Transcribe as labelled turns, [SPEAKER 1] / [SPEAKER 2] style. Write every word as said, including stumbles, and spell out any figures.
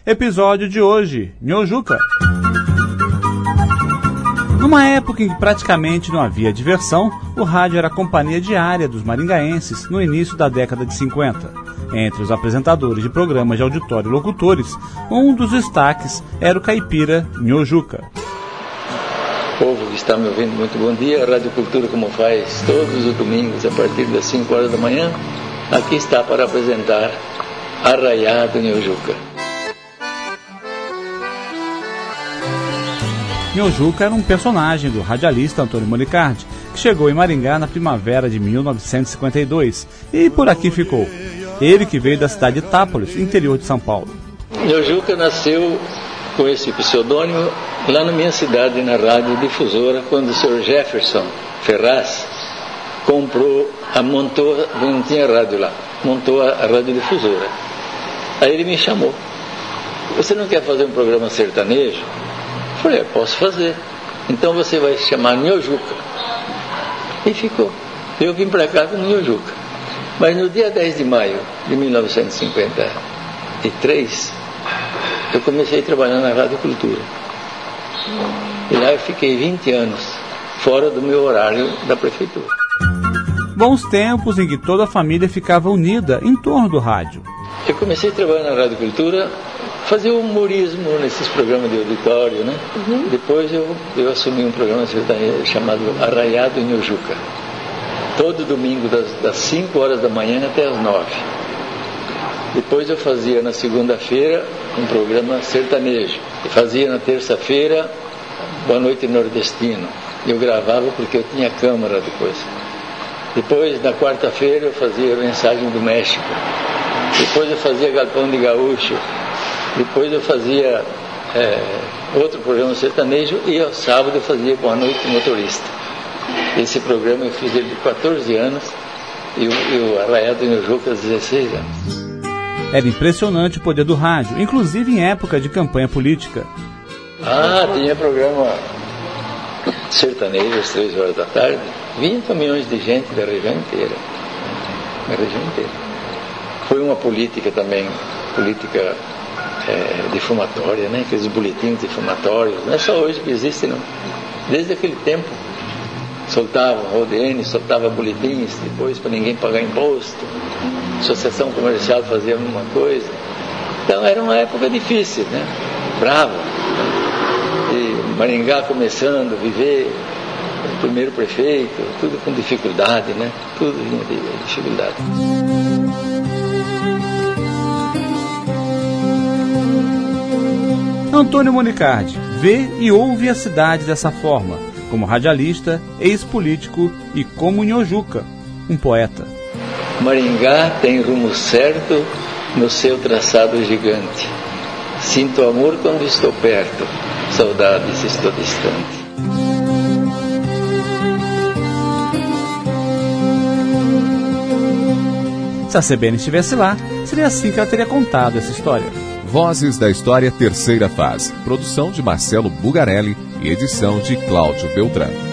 [SPEAKER 1] Episódio de hoje, Nhojuca. Numa época em que praticamente não havia diversão, o rádio era a companhia diária dos maringaenses no início da década de cinquenta. Entre os apresentadores de programas de auditório e locutores, um dos destaques era o caipira Nhojuca.
[SPEAKER 2] Povo que está me ouvindo, muito bom dia. A Rádio Cultura, como faz todos os domingos a partir das cinco horas da manhã, aqui está para apresentar Arraiado Nhojuca.
[SPEAKER 1] Nhojuca era um personagem do radialista Antônio Monicardi, que chegou em Maringá na primavera de mil novecentos e cinquenta e dois e por aqui ficou. Ele que veio da cidade de Itápolis, interior de São Paulo.
[SPEAKER 2] Nhojuca nasceu com esse pseudônimo lá na minha cidade, na Rádio Difusora, quando o senhor Jefferson Ferraz comprou, a, montou, não tinha rádio lá, montou a, a Rádio Difusora. Aí ele me chamou. Você não quer fazer um programa sertanejo? Eu falei, posso fazer. Então você vai se chamar Nhojuca. E ficou. Eu vim para cá com Nhojuca. Mas no dia dez de maio de mil novecentos e cinquenta e três, eu comecei a trabalhar na Rádio Cultura. E lá eu fiquei vinte anos, fora do meu horário da prefeitura.
[SPEAKER 1] Bons tempos em que toda a família ficava unida em torno do rádio.
[SPEAKER 2] Eu comecei a trabalhar na Rádio Cultura, fazer humorismo nesses programas de auditório, né? Uhum. Depois eu, eu assumi um programa chamado Arraiado Nhojuca. Todo domingo, das, das cinco horas da manhã até as nove. Depois eu fazia na segunda-feira um programa sertanejo. Eu fazia na terça-feira Boa Noite Nordestino. Eu gravava porque eu tinha câmera depois. Depois, na quarta-feira, eu fazia Mensagem do México. Depois eu fazia Galpão de Gaúcho. Depois eu fazia é, outro programa sertanejo. E ao sábado eu fazia Boa Noite Motorista. Esse programa eu fiz ele de quatorze anos e o, e o Arraiado Nhojuca aos dezesseis anos.
[SPEAKER 1] Era impressionante o poder do rádio, inclusive em época de campanha política.
[SPEAKER 2] Ah, tinha programa sertanejo às três horas da tarde. Vinha caminhões de gente da região inteira. Da região inteira. Foi uma política também, política é, difumatória, né? Aqueles boletins difumatórios. Não é só hoje que existe, não. Desde aquele tempo. Soltava o O D N, soltava boletins, depois para ninguém pagar imposto. Associação comercial fazia a mesma coisa. Então era uma época difícil, né? Brava. E Maringá começando a viver, o primeiro prefeito, tudo com dificuldade, né? Tudo vinha de dificuldade.
[SPEAKER 1] Antônio Monicardi vê e ouve a cidade dessa forma, como radialista, ex-político e como Nhojuca, um poeta.
[SPEAKER 2] Maringá tem rumo certo no seu traçado gigante. Sinto amor quando estou perto, saudade se estou distante.
[SPEAKER 1] Se a C B N estivesse lá, seria assim que ela teria contado essa história.
[SPEAKER 3] Vozes da História, terceira fase. Produção de Marcelo Bugarelli e edição de Cláudio Beltrão.